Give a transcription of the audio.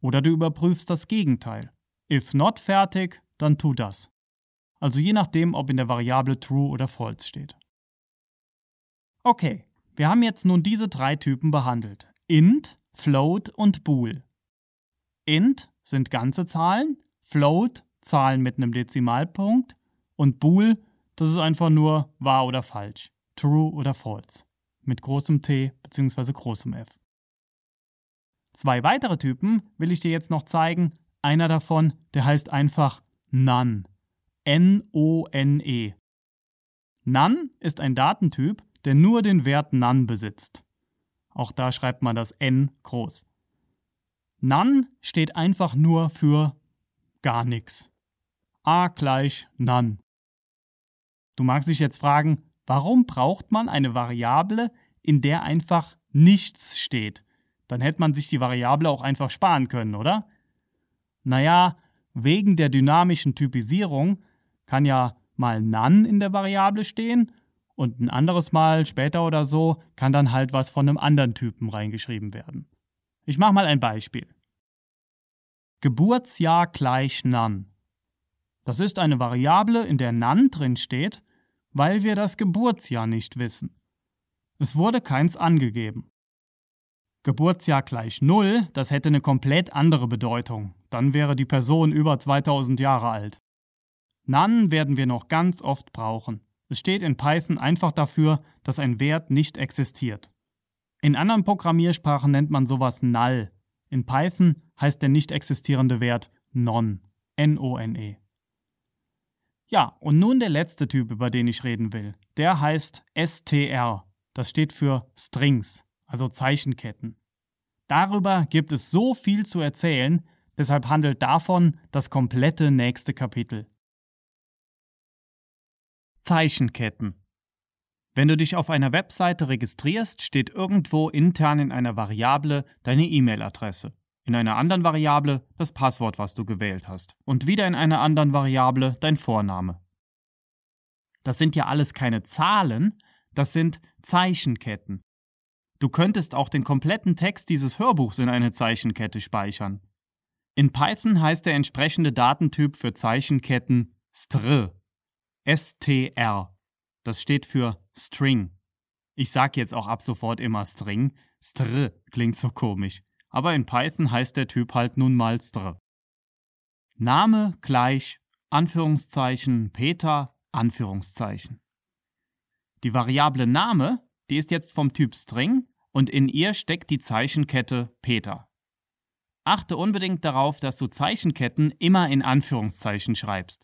Oder du überprüfst das Gegenteil. If not fertig, dann tu das. Also je nachdem, ob in der Variable true oder false steht. Okay, wir haben jetzt nun diese 3 Typen behandelt. Int, Float und Bool. Int sind ganze Zahlen, Float Zahlen mit einem Dezimalpunkt und Bool, das ist einfach nur wahr oder falsch, true oder false, mit großem T bzw. großem F. 2 weitere Typen will ich dir jetzt noch zeigen. Einer davon, der heißt einfach None. N-O-N-E. None ist ein Datentyp, der nur den Wert None besitzt. Auch da schreibt man das N groß. None steht einfach nur für gar nichts. A gleich None. Du magst dich jetzt fragen, warum braucht man eine Variable, in der einfach nichts steht? Dann hätte man sich die Variable auch einfach sparen können, oder? Naja, wegen der dynamischen Typisierung kann ja mal None in der Variable stehen und ein anderes Mal später oder so kann dann halt was von einem anderen Typen reingeschrieben werden. Ich mache mal ein Beispiel. Geburtsjahr gleich None. Das ist eine Variable, in der None drin steht, weil wir das Geburtsjahr nicht wissen. Es wurde keins angegeben. Geburtsjahr gleich 0, das hätte eine komplett andere Bedeutung. Dann wäre die Person über 2000 Jahre alt. None werden wir noch ganz oft brauchen. Es steht in Python einfach dafür, dass ein Wert nicht existiert. In anderen Programmiersprachen nennt man sowas Null. In Python heißt der nicht existierende Wert None. N-O-N-E. Ja, und nun der letzte Typ, über den ich reden will. Der heißt str. Das steht für Strings, also Zeichenketten. Darüber gibt es so viel zu erzählen, deshalb handelt davon das komplette nächste Kapitel. Zeichenketten. Wenn du dich auf einer Webseite registrierst, steht irgendwo intern in einer Variable deine E-Mail-Adresse, in einer anderen Variable das Passwort, was du gewählt hast und wieder in einer anderen Variable dein Vorname. Das sind ja alles keine Zahlen, das sind Zeichenketten. Du könntest auch den kompletten Text dieses Hörbuchs in eine Zeichenkette speichern. In Python heißt der entsprechende Datentyp für Zeichenketten str. S-T-R. Das steht für String. Ich sage jetzt auch ab sofort immer String. Str klingt so komisch. Aber in Python heißt der Typ halt nun mal str. Name gleich, Anführungszeichen, Peter, Anführungszeichen. Die Variable Name, die ist jetzt vom Typ String und in ihr steckt die Zeichenkette Peter. Achte unbedingt darauf, dass du Zeichenketten immer in Anführungszeichen schreibst.